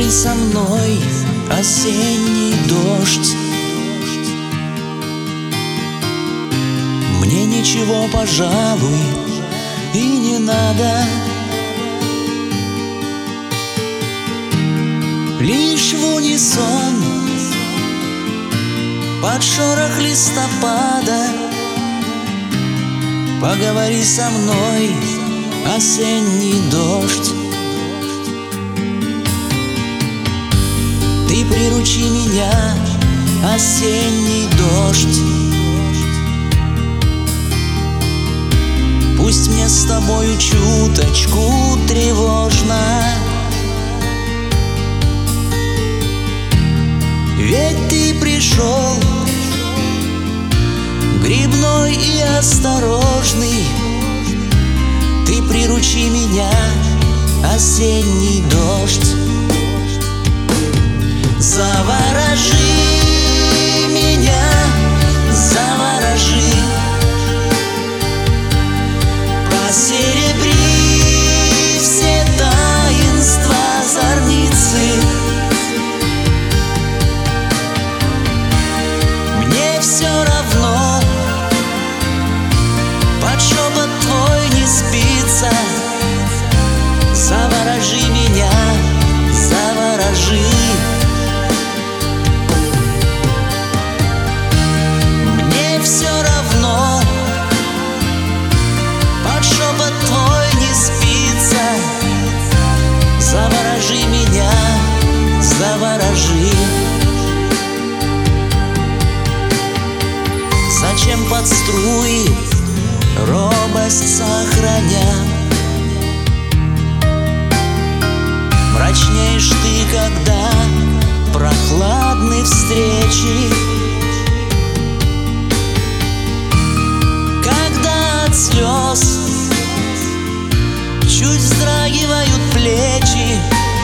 Поговори со мной, осенний дождь. Мне ничего, пожалуй, и не надо. Лишь в унисон под шорох листопада поговори со мной, осенний дождь. Ты приручи меня, осенний дождь. Пусть мне с тобою чуточку тревожно, ведь ты пришел грибной и осторожный. Ты приручи меня, осенний дождь. Заворожи меня, заворожи, посеребри все таинства зорницы. Мне все равно, под шепот твой не спится. Заворожи меня, заворожи. Мне все равно, под шепот твой не спится. Заворожи меня, заворожи. Зачем под струи робость сохраня? Мрачнеешь ты, когда прохладны встречи, когда от слез чуть вздрагивают плечи.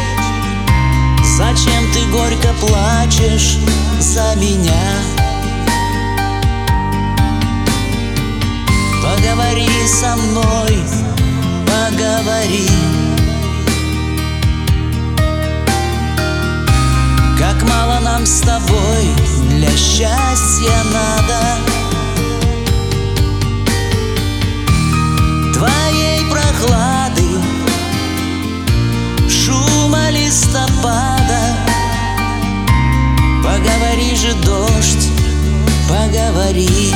Зачем ты горько плачешь за меня? Поговори со мной, поговори. Как мало нам с тобой для счастья надо. Твоей прохлады, шума листопада. Поговори же, дождь, поговори.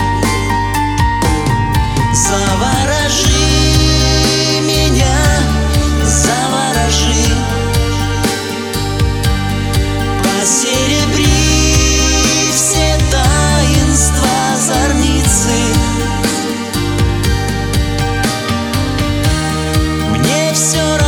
Заворожи меня, заворожи, посеребри все таинства зорницы. Мне все равно,